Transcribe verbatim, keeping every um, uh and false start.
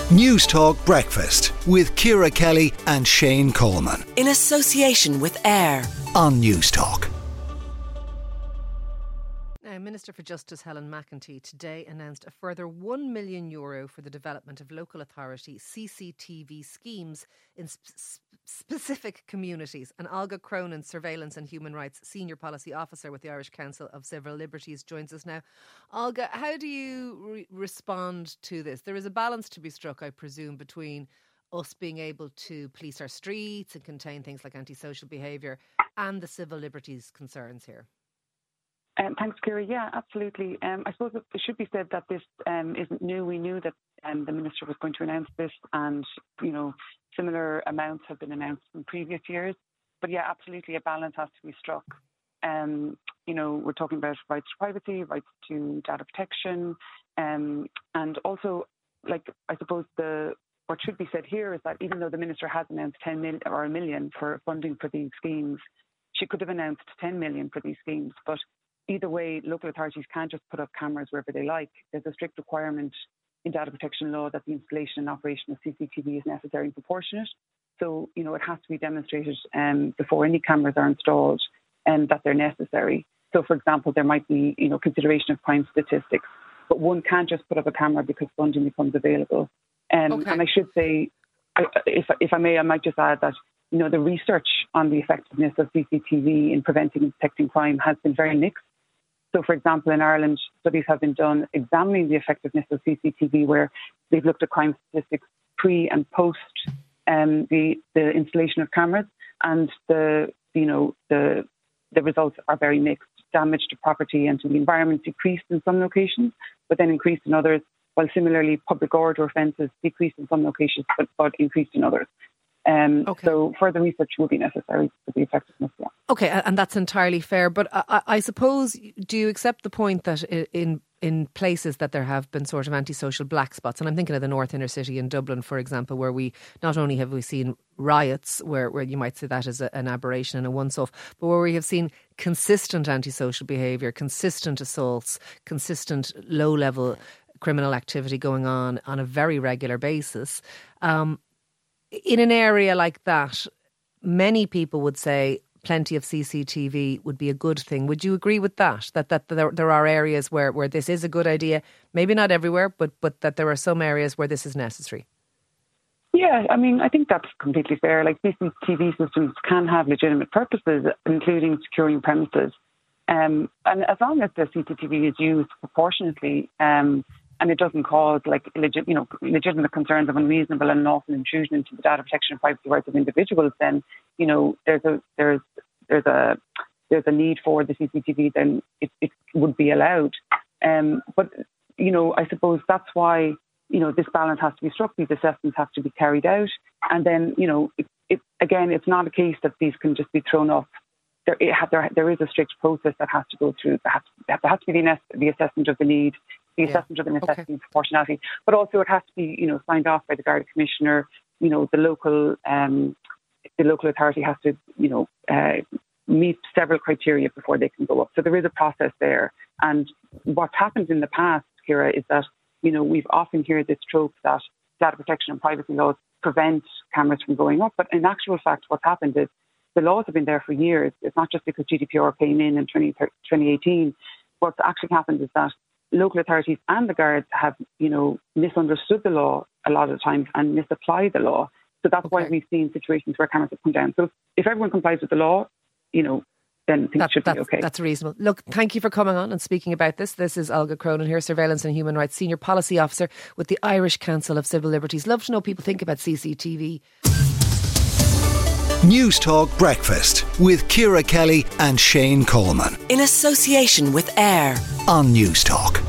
News Talk Breakfast with Ciara Kelly and Shane Coleman. In association with AIR on News Talk. Now, Minister for Justice Helen McEntee today announced a further one million euro for the development of local authority C C T V schemes in sp- specific communities. And Olga Cronin, Surveillance and Human Rights Senior Policy Officer with the Irish Council of Civil Liberties, joins us now. Olga, how do you re- respond to this? There is a balance to be struck, I presume, between us being able to police our streets and contain things like antisocial behaviour and the civil liberties concerns here. Um, thanks, Ciara. Yeah, absolutely. Um, I suppose it should be said that this um, isn't new. We knew that um, the Minister was going to announce this, and, you know, similar amounts have been announced in previous years. But yeah, absolutely, a balance has to be struck. Um, you know, we're talking about rights to privacy, rights to data protection, um, and also, like, I suppose the what should be said here is that even though the Minister has announced ten million or a million for funding for these schemes, she could have announced ten million for these schemes, but either way, local authorities can't just put up cameras wherever they like. There's a strict requirement in data protection law that the installation and operation of C C T V is necessary and proportionate. So, you know, it has to be demonstrated um, before any cameras are installed and that they're necessary. So, for example, there might be, you know, consideration of crime statistics, but one can't just put up a camera because funding becomes available. Um, okay. And I should say, if, if I may, I might just add that, you know, the research on the effectiveness of C C T V in preventing and detecting crime has been very mixed. So, for example, in Ireland, studies have been done examining the effectiveness of C C T V, where they've looked at crime statistics pre and post um, the the installation of cameras, and the you know the the results are very mixed. Damage to property and to the environment decreased in some locations, but then increased in others. While similarly, public order offences decreased in some locations, but, but increased in others. Um, okay. So further research will be necessary for the effectiveness. Yeah. Okay, and that's entirely fair. But I, I suppose, do you accept the point that in in places that there have been sort of antisocial black spots, and I'm thinking of the North Inner City in Dublin, for example, where we not only have we seen riots, where, where you might say that as a, an aberration and a once-off, but where we have seen consistent antisocial behaviour, consistent assaults, consistent low-level criminal activity going on on a very regular basis. Um, In an area like that, many people would say plenty of C C T V would be a good thing. Would you agree with that? That that there, there are areas where, where this is a good idea, maybe not everywhere, but but that there are some areas where this is necessary? Yeah, I mean, I think that's completely fair. Like, C C T V systems can have legitimate purposes, including securing premises. Um, and as long as the C C T V is used proportionately, um, and it doesn't cause like legit, you know, legitimate concerns of unreasonable and unlawful intrusion into the data protection and privacy rights of individuals, then, you know, there's a there's there's a there's a need for the C C T V. Then it, it would be allowed. Um, but you know, I suppose that's why, you know, this balance has to be struck. These assessments have to be carried out, and then, you know, it, it, again, it's not a case that these can just be thrown off. There, it ha- there, there is a strict process that has to go through. There has, there has to be the, the assessment of the need, the yeah. assessment of the necessity okay. and proportionality, but also it has to be, you know, signed off by the Garda Commissioner. You know, the local, um, the local authority has to, you know, uh, meet several criteria before they can go up. So there is a process there. And what's happened in the past, Ciara, is that, you know, we've often heard this trope that data protection and privacy laws prevent cameras from going up. But in actual fact, what's happened is the laws have been there for years. It's not just because G D P R came in in twenty eighteen. What's actually happened is that local authorities and the guards have, you know, misunderstood the law a lot of the times and misapplied the law. So that's okay. why we've seen situations where cameras have come down. So if everyone complies with the law, you know, then things that, should be okay. That's reasonable. Look, thank you for coming on and speaking about this. This is Olga Cronin here, Surveillance and Human Rights Senior Policy Officer with the Irish Council of Civil Liberties. Love to know what people think about C C T V. News Talk Breakfast with Ciara Kelly and Shane Coleman. In association with AIR on News Talk.